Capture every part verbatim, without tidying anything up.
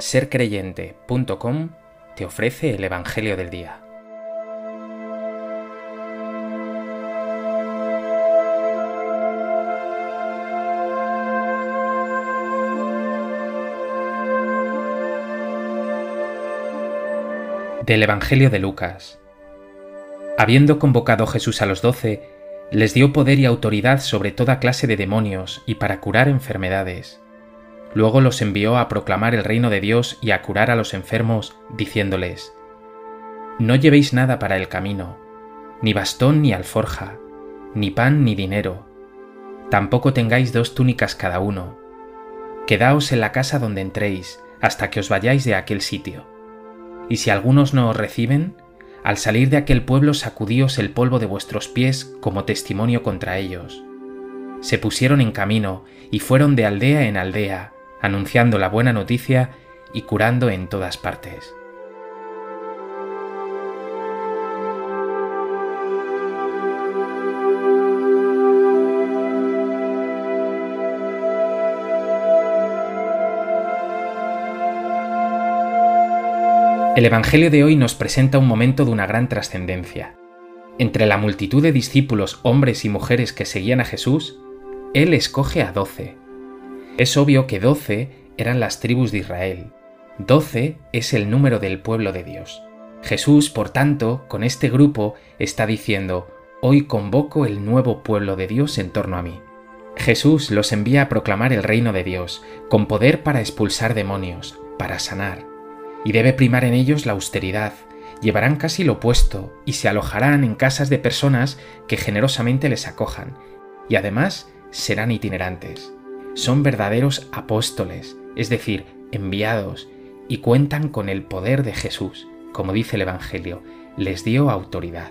ser creyente punto com te ofrece el Evangelio del Día. Del Evangelio de Lucas. Habiendo convocado Jesús a los doce, les dio poder y autoridad sobre toda clase de demonios y para curar enfermedades. Luego los envió a proclamar el reino de Dios y a curar a los enfermos, diciéndoles: No llevéis nada para el camino, ni bastón ni alforja, ni pan ni dinero. Tampoco tengáis dos túnicas cada uno. Quedaos en la casa donde entréis, hasta que os vayáis de aquel sitio. Y si algunos no os reciben, al salir de aquel pueblo sacudíos el polvo de vuestros pies como testimonio contra ellos. Se pusieron en camino y fueron de aldea en aldea, anunciando la buena noticia y curando en todas partes. El Evangelio de hoy nos presenta un momento de una gran trascendencia. Entre la multitud de discípulos, hombres y mujeres que seguían a Jesús, Él escoge a doce. Es obvio que doce eran las tribus de Israel. Doce es el número del pueblo de Dios. Jesús, por tanto, con este grupo está diciendo: hoy convoco el nuevo pueblo de Dios en torno a mí. Jesús los envía a proclamar el reino de Dios, con poder para expulsar demonios, para sanar. Y debe primar en ellos la austeridad. Llevarán casi lo opuesto y se alojarán en casas de personas que generosamente les acojan. Y además serán itinerantes. Son verdaderos apóstoles, es decir, enviados, y cuentan con el poder de Jesús. Como dice el Evangelio, les dio autoridad.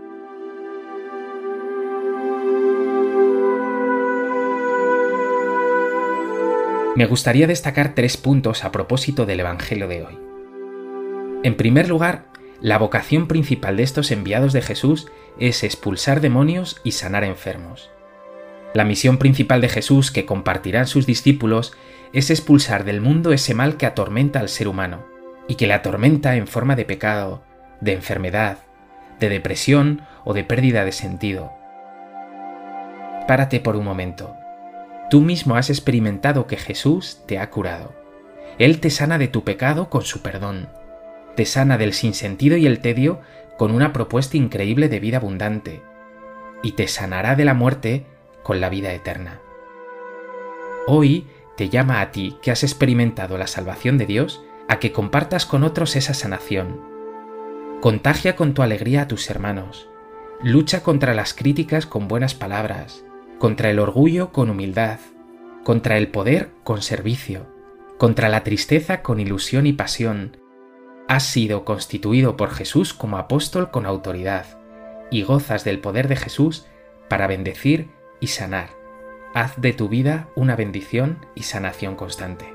Me gustaría destacar tres puntos a propósito del Evangelio de hoy. En primer lugar, la vocación principal de estos enviados de Jesús es expulsar demonios y sanar enfermos. La misión principal de Jesús que compartirán sus discípulos es expulsar del mundo ese mal que atormenta al ser humano y que le atormenta en forma de pecado, de enfermedad, de depresión o de pérdida de sentido. Párate por un momento. Tú mismo has experimentado que Jesús te ha curado. Él te sana de tu pecado con su perdón. Te sana del sinsentido y el tedio con una propuesta increíble de vida abundante. Y te sanará de la muerte con la vida eterna. Hoy te llama a ti, que has experimentado la salvación de Dios, a que compartas con otros esa sanación. Contagia con tu alegría a tus hermanos. Lucha contra las críticas con buenas palabras, contra el orgullo con humildad, contra el poder con servicio, contra la tristeza con ilusión y pasión. Has sido constituido por Jesús como apóstol con autoridad y gozas del poder de Jesús para bendecir y sanar. Haz de tu vida una bendición y sanación constante.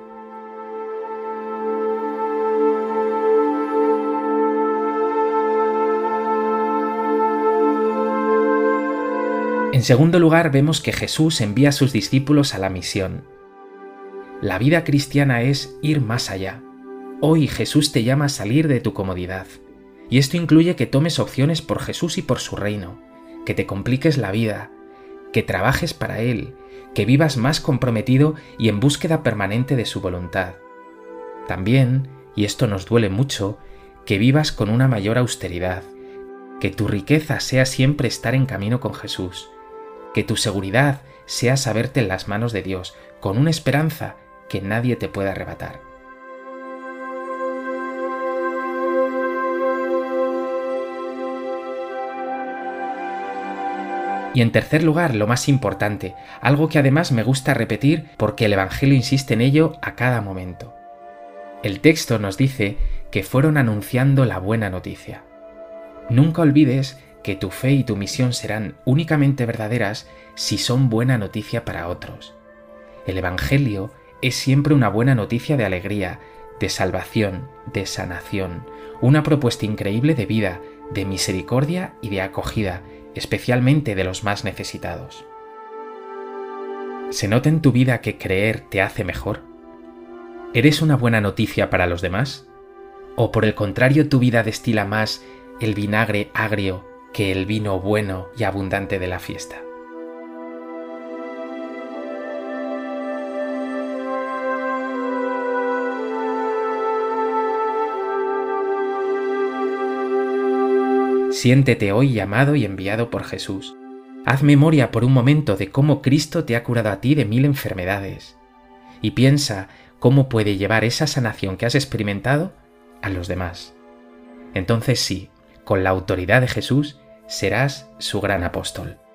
En segundo lugar, vemos que Jesús envía a sus discípulos a la misión. La vida cristiana es ir más allá. Hoy Jesús te llama a salir de tu comodidad. Y esto incluye que tomes opciones por Jesús y por su reino, que te compliques la vida, que trabajes para Él, que vivas más comprometido y en búsqueda permanente de su voluntad. También, y esto nos duele mucho, que vivas con una mayor austeridad, que tu riqueza sea siempre estar en camino con Jesús, que tu seguridad sea saberte en las manos de Dios, con una esperanza que nadie te pueda arrebatar. Y en tercer lugar, lo más importante, algo que además me gusta repetir porque el Evangelio insiste en ello a cada momento. El texto nos dice que fueron anunciando la buena noticia. Nunca olvides que tu fe y tu misión serán únicamente verdaderas si son buena noticia para otros. El Evangelio es siempre una buena noticia de alegría, de salvación, de sanación, una propuesta increíble de vida, de misericordia y de acogida, especialmente de los más necesitados. ¿Se nota en tu vida que creer te hace mejor? ¿Eres una buena noticia para los demás? ¿O por el contrario tu vida destila más el vinagre agrio que el vino bueno y abundante de la fiesta? Siéntete hoy llamado y enviado por Jesús. Haz memoria por un momento de cómo Cristo te ha curado a ti de mil enfermedades. Y piensa cómo puede llevar esa sanación que has experimentado a los demás. Entonces sí, con la autoridad de Jesús, serás su gran apóstol.